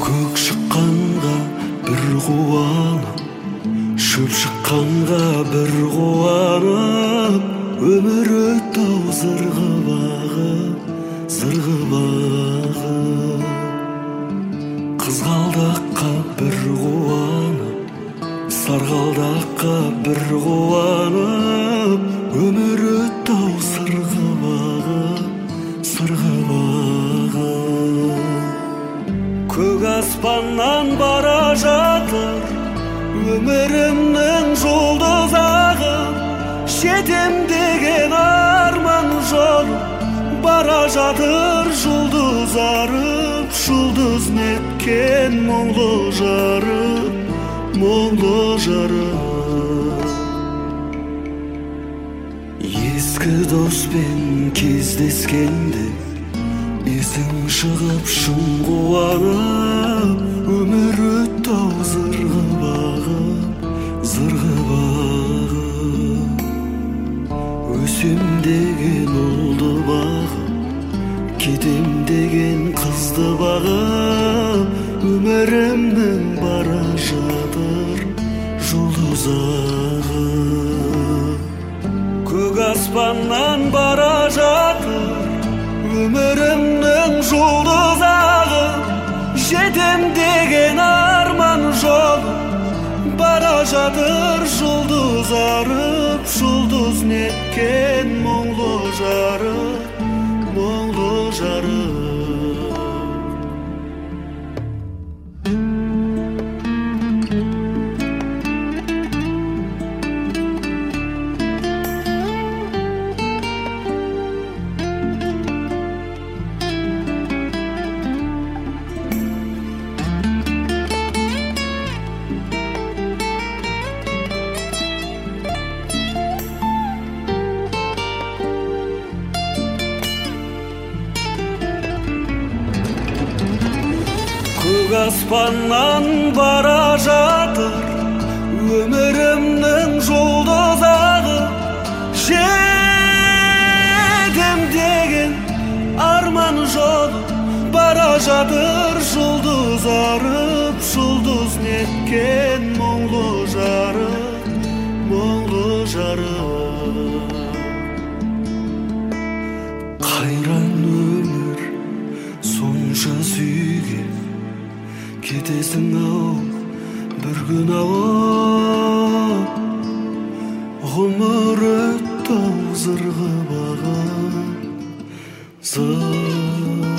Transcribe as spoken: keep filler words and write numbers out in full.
көк шыққанға бір қуанып, шөп шыққанға бір қуанып, өмір өтті ау зырғып ағып, зырғып ағып. Қызғалдаққа бір қуанып, сарғалдаққа бір қуанып, өмір өтті ау сырғып ағып, сырғып ағып. Көк аспаннан бара жатыр өмірімнің жұлдызағы, жетем деген арман жолы, бара жатыр жұлдыз арып, жұлдыз неткен мұңлы жарып, мұңлы жарып. Ескі доспен кездескенде есің шығып шын қуанып, өмір өтті ау зырғып ағып, зырғып ағып. Өсем деген ұлды бағып, кетем деген қызды бағып, өмірімнің бара жатыр жұлдыз ағып. Көк аспаннан бара жатыр өмірімнің жұлдыз ағып, жетем деген арман жолы, бара жатыр жұлдыз арып, жұлдыз неткен мұңлы жарып, мұңлы жарып. Көк аспаннан бара жатыр өмірімнің жұлдыз ағып, жетем деген арман жолы, бара жатыр жұлдыз арып, жұлдыз неткен мұңлы жарып, мұңлы жарып. Қайран өмір сонша сүйген, кетесің ау бір күн ауып, ғұмыр өтті ау зырғып ағып, зырғып